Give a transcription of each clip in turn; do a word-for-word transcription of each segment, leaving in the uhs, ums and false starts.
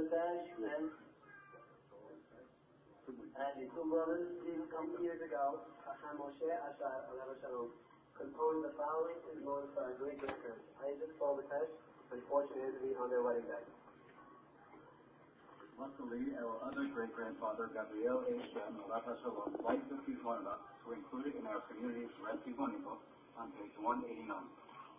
Bangladesh, and, and his two brothers, these come years ago, Chacham Moshe Ashar, Alav Shalom, composed the following hymns for our great grandparents, Isaac Solbatesh, unfortunate to be on their wedding day. Luckily, our other great-grandfather, Gabriel A. Shem, Alav Shalom, likes to see one of us, who included in our community's Recipe book on page one eighty-nine.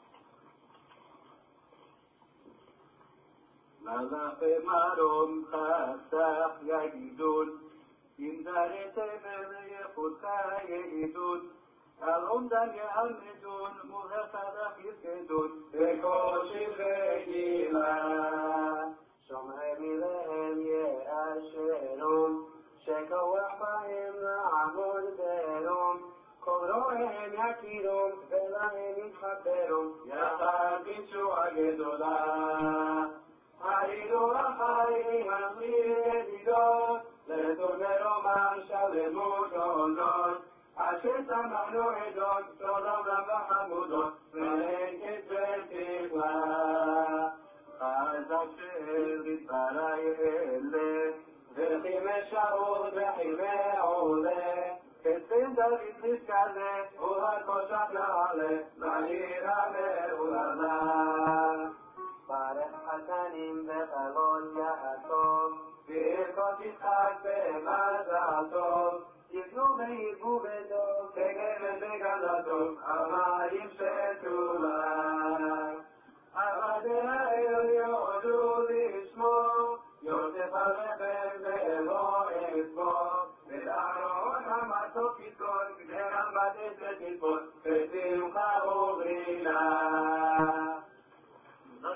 Malachem Arom Chasach Yagidun, Im Zaretem El Yechutcha Yegidun, Al Omdan Ya'amidun, Mulechadach Yizkedun, Bechol Shivei Gila. Shomrei Milehem Ye'asherum, Shekoach Ba'im La'amod Berum, Kol Ro'ehem Yakirum, Velahem Yitchaberum, Yachad B'Tshua Gedolah. Haridu Achai Hamir Yedidot, Letornero Man Shalemut Odot, Asher Samanu Edot, Sodom Lavachamudot, Ve'en Ketzvel Tikla. Chazak She'el Yitbarai Ele, V'chime Shaul V'chime Ole, Ketzin David Nishkale, Uhad Koshach Na'ale, La'ira Me'ulala. Barech Hatanim V'chalon Ya'atov, V'irkot Yitzchak V'mazal Tov, Yivnu V'yirbu B'tov, Kegemet V'galatov, Amayim She'tula. Avadei Ha'el Yodu L'Shmo, Yosef HaLechem Ve'elo Etzbo, V'Aaron HaMatzot Yitzkot, V'Geram Bates V'Titpot, V'Simcha U'Brina. That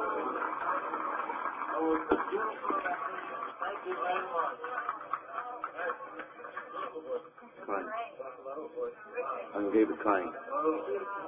was the beautiful message. Thank you very much. Fine. I'm David Klein.